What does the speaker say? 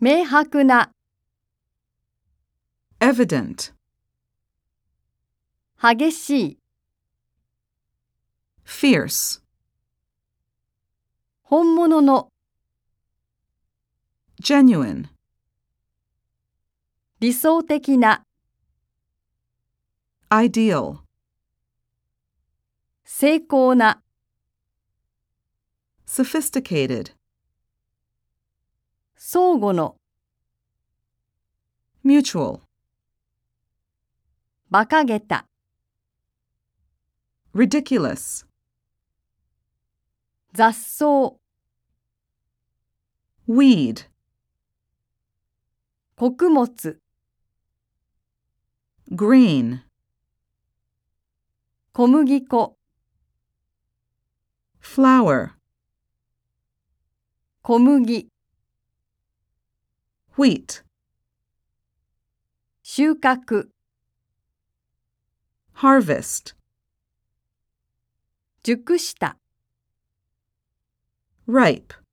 明白な、 evident, 激しい、 fierce, 本物の、 genuine, 理想的な、 ideal, 精巧な、 sophisticated, 相互の、 mutual, 馬鹿げた、 ridiculous, 雑草、 weed, 穀物、 green, 小麦粉、 flour, 小麦、 wheat, 収穫、 harvest, 熟した。 ripe.